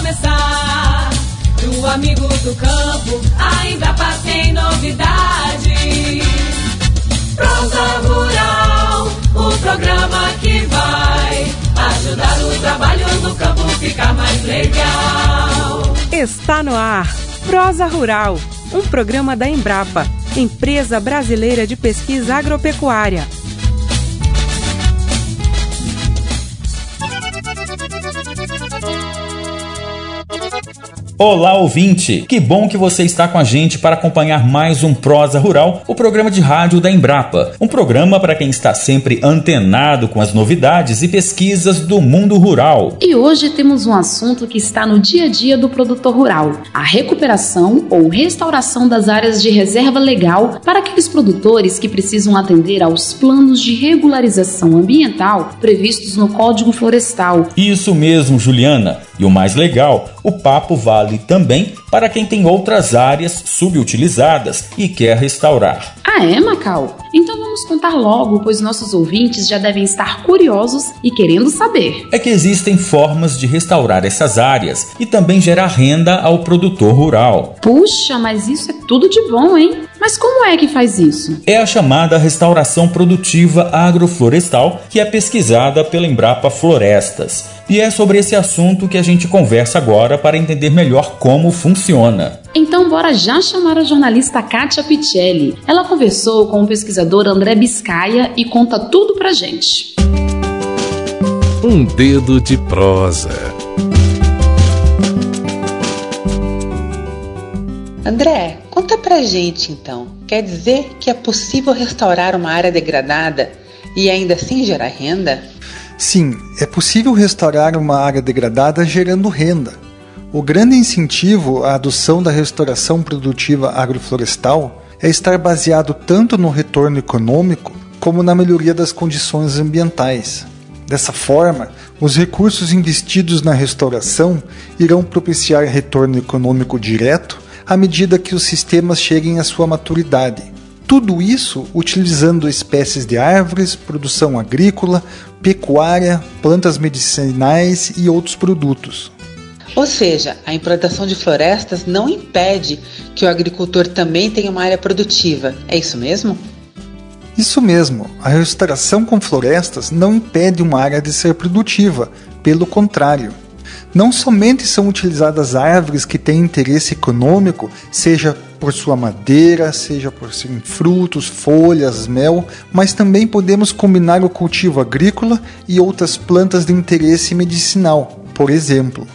começar. Do amigo do campo, a Embrapa tem novidade. Prosa Rural, o programa que vai ajudar o trabalho no campo ficar mais legal. Está no ar, Prosa Rural, um programa da Embrapa, Empresa Brasileira de Pesquisa Agropecuária. Olá, ouvinte! Que bom que você está com a gente para acompanhar mais um Prosa Rural, o programa de rádio da Embrapa. Um programa para quem está sempre antenado com as novidades e pesquisas do mundo rural. E hoje temos um assunto que está no dia a dia do produtor rural: a recuperação ou restauração das áreas de reserva legal para aqueles produtores que precisam atender aos planos de regularização ambiental previstos no Código Florestal. Isso mesmo, Juliana. E o mais legal, o papo vale também para quem tem outras áreas subutilizadas e quer restaurar. Ah, é, Macau? Então vamos contar logo, pois nossos ouvintes já devem estar curiosos e querendo saber. É que existem formas de restaurar essas áreas e também gerar renda ao produtor rural. Puxa, mas isso é tudo de bom, hein? Mas como é que faz isso? É a chamada restauração produtiva agroflorestal, que é pesquisada pela Embrapa Florestas. E é sobre esse assunto que a gente conversa agora para entender melhor como funciona. Então bora já chamar a jornalista Kátia Pichelli. Ela conversou com o pesquisador André Biscaia e conta tudo pra gente. Um dedo de prosa. André, conta pra gente então. Quer dizer que é possível restaurar uma área degradada e ainda assim gerar renda? Sim, é possível restaurar uma área degradada gerando renda. O grande incentivo à adoção da restauração produtiva agroflorestal é estar baseado tanto no retorno econômico como na melhoria das condições ambientais. Dessa forma, os recursos investidos na restauração irão propiciar retorno econômico direto à medida que os sistemas cheguem à sua maturidade. Tudo isso utilizando espécies de árvores, produção agrícola, pecuária, plantas medicinais e outros produtos. Ou seja, a implantação de florestas não impede que o agricultor também tenha uma área produtiva. É isso mesmo? Isso mesmo. A restauração com florestas não impede uma área de ser produtiva. Pelo contrário. Não somente são utilizadas árvores que têm interesse econômico, seja por sua madeira, seja por serem frutos, folhas, mel, mas também podemos combinar o cultivo agrícola e outras plantas de interesse medicinal, por exemplo.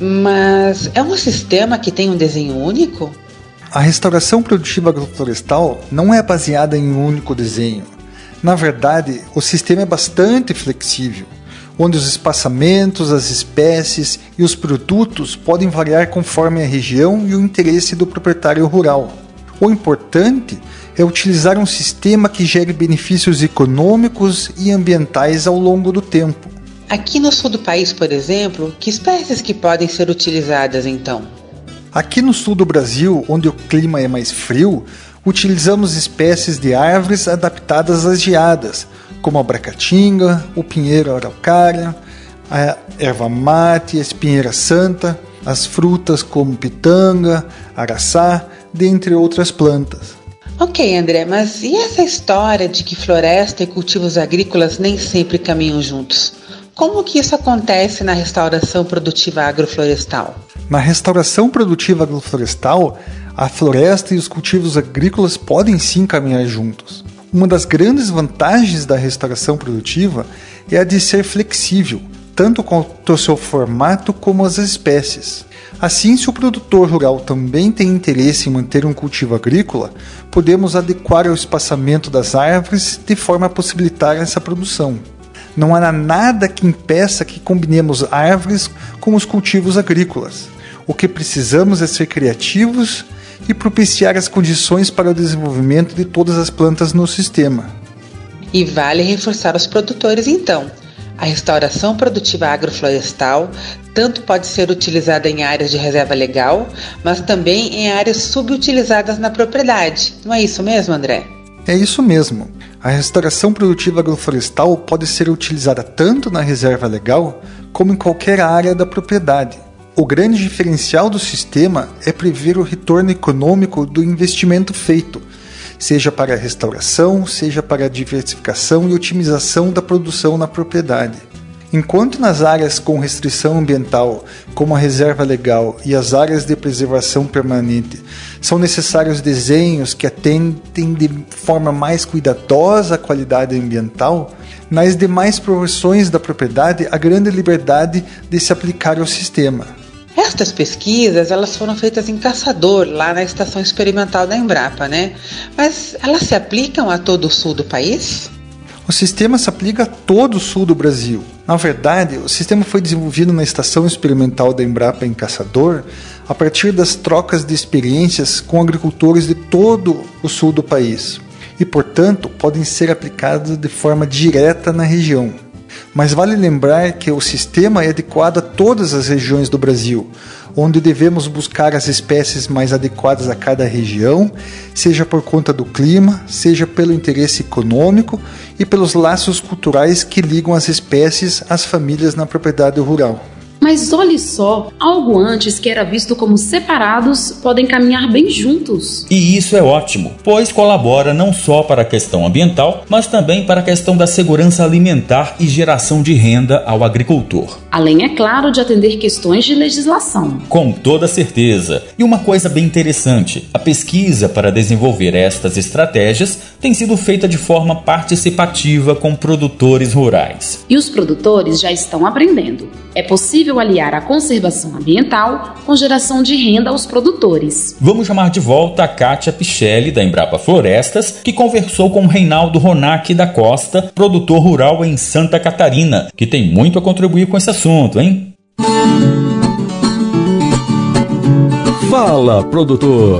Mas é um sistema que tem um desenho único? A restauração produtiva agroflorestal não é baseada em um único desenho. Na verdade, o sistema é bastante flexível, onde os espaçamentos, as espécies e os produtos podem variar conforme a região e o interesse do proprietário rural. O importante é utilizar um sistema que gere benefícios econômicos e ambientais ao longo do tempo. Aqui no sul do país, por exemplo, que espécies que podem ser utilizadas então? Aqui no sul do Brasil, onde o clima é mais frio, utilizamos espécies de árvores adaptadas às geadas, como a bracatinga, o pinheiro araucária, a erva mate, a espinheira santa, as frutas como pitanga, araçá, dentre outras plantas. Ok, André, mas e essa história de que floresta e cultivos agrícolas nem sempre caminham juntos? Como que isso acontece na restauração produtiva agroflorestal? Na restauração produtiva agroflorestal, a floresta e os cultivos agrícolas podem sim caminhar juntos. Uma das grandes vantagens da restauração produtiva é a de ser flexível, tanto quanto ao seu formato como as espécies. Assim, se o produtor rural também tem interesse em manter um cultivo agrícola, podemos adequar o espaçamento das árvores de forma a possibilitar essa produção. Não há nada que impeça que combinemos árvores com os cultivos agrícolas. O que precisamos é ser criativos e propiciar as condições para o desenvolvimento de todas as plantas no sistema. E vale reforçar os produtores então. A restauração produtiva agroflorestal tanto pode ser utilizada em áreas de reserva legal, mas também em áreas subutilizadas na propriedade. Não é isso mesmo, André? É isso mesmo. A restauração produtiva agroflorestal pode ser utilizada tanto na reserva legal como em qualquer área da propriedade. O grande diferencial do sistema é prever o retorno econômico do investimento feito, seja para a restauração, seja para a diversificação e otimização da produção na propriedade. Enquanto nas áreas com restrição ambiental, como a reserva legal e as áreas de preservação permanente, são necessários desenhos que atendem de forma mais cuidadosa à qualidade ambiental, nas demais proporções da propriedade há grande liberdade de se aplicar ao sistema. Estas pesquisas, elas foram feitas em Caçador, lá na Estação Experimental da Embrapa, né? Mas elas se aplicam a todo o sul do país? O sistema se aplica a todo o sul do Brasil. Na verdade, o sistema foi desenvolvido na Estação Experimental da Embrapa em Caçador a partir das trocas de experiências com agricultores de todo o sul do país e, portanto, podem ser aplicados de forma direta na região. Mas vale lembrar que o sistema é adequado a todas as regiões do Brasil, onde devemos buscar as espécies mais adequadas a cada região, seja por conta do clima, seja pelo interesse econômico e pelos laços culturais que ligam as espécies às famílias na propriedade rural. Mas olhe só, algo antes que era visto como separados podem caminhar bem juntos. E isso é ótimo, pois colabora não só para a questão ambiental, mas também para a questão da segurança alimentar e geração de renda ao agricultor. Além, é claro, de atender questões de legislação. Com toda certeza. E uma coisa bem interessante, a pesquisa para desenvolver estas estratégias tem sido feita de forma participativa com produtores rurais. E os produtores já estão aprendendo. É possível aliar a conservação ambiental com geração de renda aos produtores. Vamos chamar de volta a Kátia Pichelli, da Embrapa Florestas, que conversou com Reinaldo Ronac da Costa, produtor rural em Santa Catarina, que tem muito a contribuir com esse assunto, hein? Fala, produtor!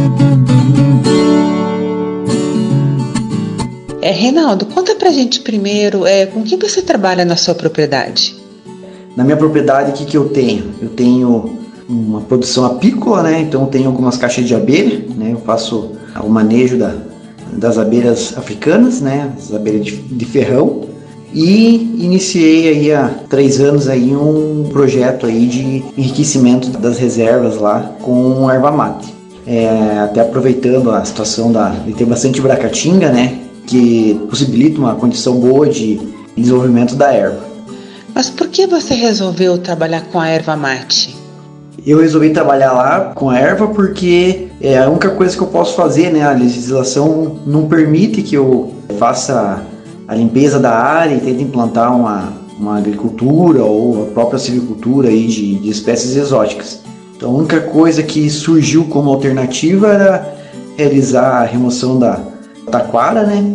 Reinaldo, conta pra gente primeiro com quem você trabalha na sua propriedade. Na minha propriedade, o que eu tenho? Eu tenho uma produção apícola, né? Então eu tenho algumas caixas de abelha, né? Eu faço o manejo das abelhas africanas, né? As abelhas de ferrão. E iniciei aí há 3 anos aí um projeto aí de enriquecimento das reservas lá com erva mate. Até aproveitando a situação de ter bastante bracatinga, né? Que possibilita uma condição boa de desenvolvimento da erva. Mas por que você resolveu trabalhar com a erva mate? Eu resolvi trabalhar lá com a erva porque é a única coisa que eu posso fazer, né? A legislação não permite que eu faça a limpeza da área e tente implantar uma agricultura ou a própria silvicultura aí de espécies exóticas. Então a única coisa que surgiu como alternativa era realizar a remoção da taquara, né?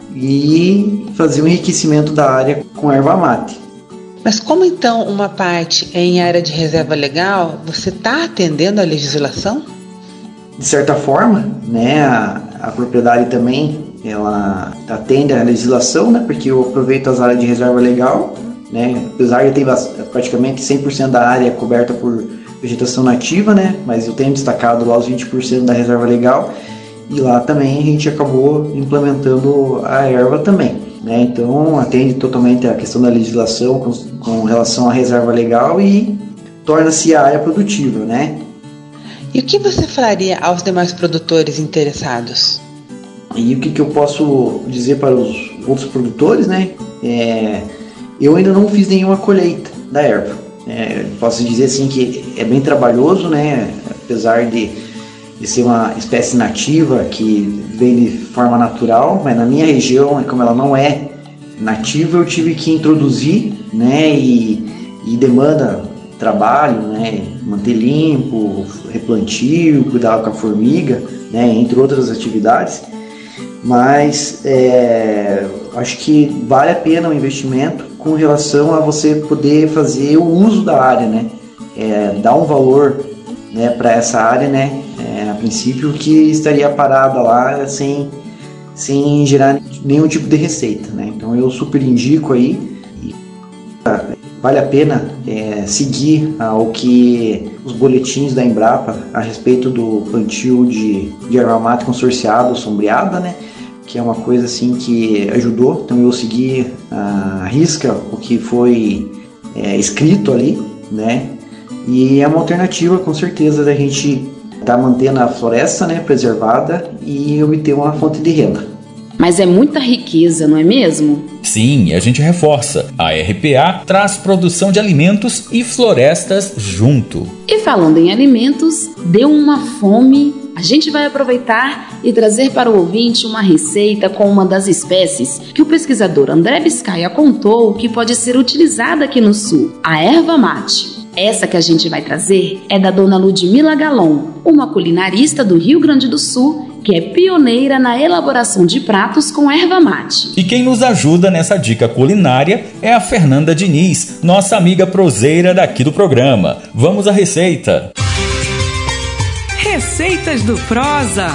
E fazer o enriquecimento da área com erva mate. Mas como então uma parte é em área de reserva legal, você está atendendo a legislação? De certa forma, né, a propriedade também ela atende a legislação, né, porque eu aproveito as áreas de reserva legal, né, apesar de ter praticamente 100% da área coberta por vegetação nativa, né, mas eu tenho destacado lá os 20% da reserva legal e lá também a gente acabou implementando a erva também. Né? Então atende totalmente a questão da legislação com relação à reserva legal e torna-se a área produtiva, né? E o que você falaria aos demais produtores interessados? E o que eu posso dizer para os outros produtores, né? Eu ainda não fiz nenhuma colheita da erva. Posso dizer assim que é bem trabalhoso, né? Apesar de ser uma espécie nativa que vem de forma natural, mas na minha região, como ela não é nativa, eu tive que introduzir, né, e demanda trabalho, né, manter limpo, replantio, cuidar com a formiga, né, entre outras atividades, mas acho que vale a pena o investimento com relação a você poder fazer o uso da área, né, dar um valor, né, para essa área, né, a princípio que estaria parada lá sem gerar nenhum tipo de receita, né? Então eu super indico aí, vale a pena seguir o que os boletins da Embrapa a respeito do plantio de erva mate consorciada, sombreada, né? Que é uma coisa assim que ajudou, então eu segui à risca o que foi escrito ali, né? E é uma alternativa, com certeza, da gente estar mantendo a floresta, né, preservada e obter uma fonte de renda. Mas é muita riqueza, não é mesmo? Sim, a gente reforça. A RPA traz produção de alimentos e florestas junto. E falando em alimentos, deu uma fome. A gente vai aproveitar e trazer para o ouvinte uma receita com uma das espécies que o pesquisador André Biscaia contou que pode ser utilizada aqui no sul, a erva mate. Essa que a gente vai trazer é da dona Ludmila Galon, uma culinarista do Rio Grande do Sul, que é pioneira na elaboração de pratos com erva mate. E quem nos ajuda nessa dica culinária é a Fernanda Diniz, nossa amiga proseira daqui do programa. Vamos à receita. Receitas do Prosa.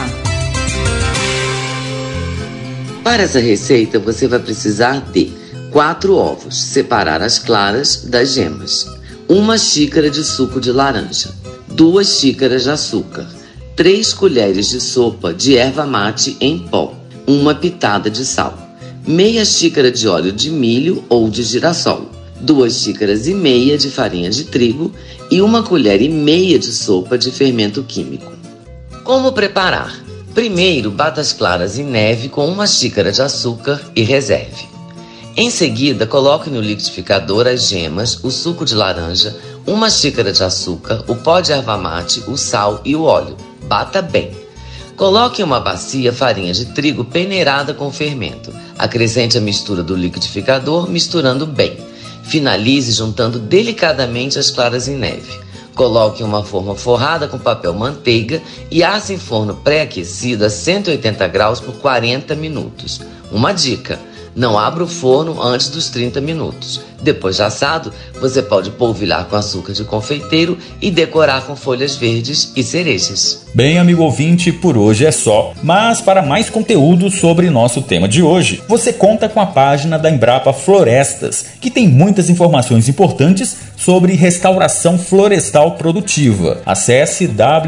Para essa receita você vai precisar de 4 ovos, separar as claras das gemas, 1 xícara de suco de laranja, 2 xícaras de açúcar, 3 colheres de sopa de erva mate em pó, 1 pitada de sal, meia xícara de óleo de milho ou de girassol, 2 xícaras e meia de farinha de trigo e 1 colher e meia de sopa de fermento químico. Como preparar? Primeiro, bata as claras em neve com 1 xícara de açúcar e reserve. Em seguida, coloque no liquidificador as gemas, o suco de laranja, 1 xícara de açúcar, o pó de erva mate, o sal e o óleo. Bata bem. Coloque em uma bacia farinha de trigo peneirada com fermento. Acrescente a mistura do liquidificador, misturando bem. Finalize juntando delicadamente as claras em neve. Coloque em uma forma forrada com papel manteiga e asse em forno pré-aquecido a 180 graus por 40 minutos. Uma dica: não abra o forno antes dos 30 minutos. Depois de assado, você pode polvilhar com açúcar de confeiteiro e decorar com folhas verdes e cerejas. Bem, amigo ouvinte, por hoje é só. Mas para mais conteúdo sobre nosso tema de hoje, você conta com a página da Embrapa Florestas, que tem muitas informações importantes sobre restauração florestal produtiva. Acesse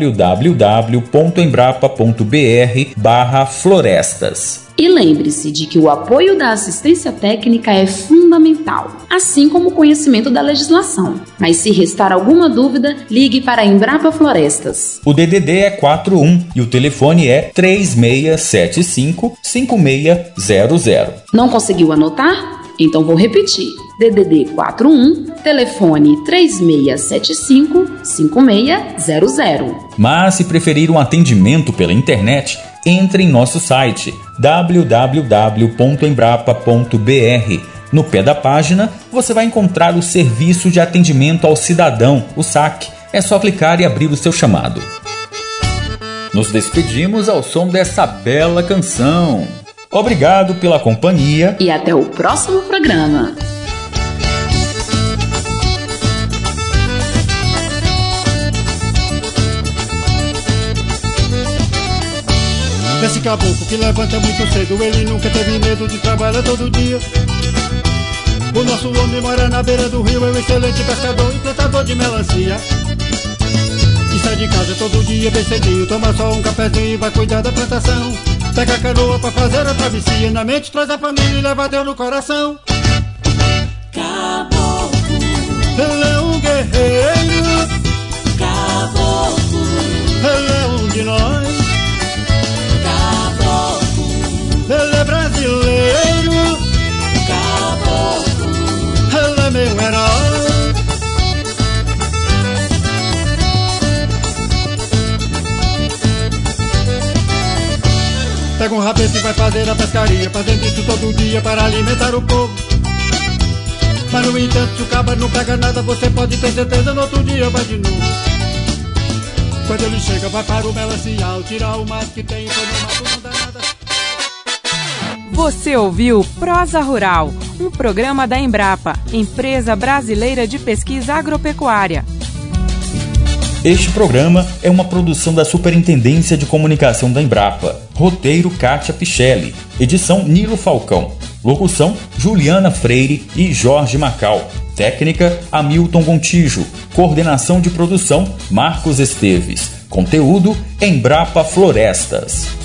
www.embrapa.br/florestas. E lembre-se de que o apoio da assistência técnica é fundamental, assim como o conhecimento da legislação. Mas se restar alguma dúvida, ligue para a Embrapa Florestas. O DDD é 41 e o telefone é 3675-5600. Não conseguiu anotar? Então vou repetir. DDD 41, telefone 3675-5600. Mas se preferir um atendimento pela internet, entre em nosso site www.embrapa.br. No pé da página, você vai encontrar o Serviço de Atendimento ao Cidadão, o SAC. É só clicar e abrir o seu chamado. Nos despedimos ao som dessa bela canção. Obrigado pela companhia e até o próximo programa. Desse caboclo que levanta muito cedo, ele nunca teve medo de trabalhar todo dia. O nosso homem mora na beira do rio, é um excelente pescador e plantador de melancia. E sai de casa todo dia bem cedinho, toma só um cafezinho e vai cuidar da plantação. Pega a canoa pra fazer a travessia, na mente traz a família e leva Deus no coração. Caboclo, ele é um guerreiro. caboclo, Ele é um de nós. Ele é brasileiro, caboclo, ele é meu herói. Pega um rabete e vai fazer a pescaria, fazendo isso todo dia para alimentar o povo. Mas no entanto, se o cabra não pega nada, você pode ter certeza, no outro dia vai de novo. Quando ele chega, vai para o melancial, tirar o mato que tem, foi no mato, não dá nada. Você ouviu Prosa Rural, um programa da Embrapa, Empresa Brasileira de Pesquisa Agropecuária. Este programa é uma produção da Superintendência de Comunicação da Embrapa. Roteiro Kátia Pichelli. Edição Nilo Falcão. Locução Juliana Freire e Jorge Macal. Técnica Hamilton Gontijo. Coordenação de produção Marcos Esteves. Conteúdo Embrapa Florestas.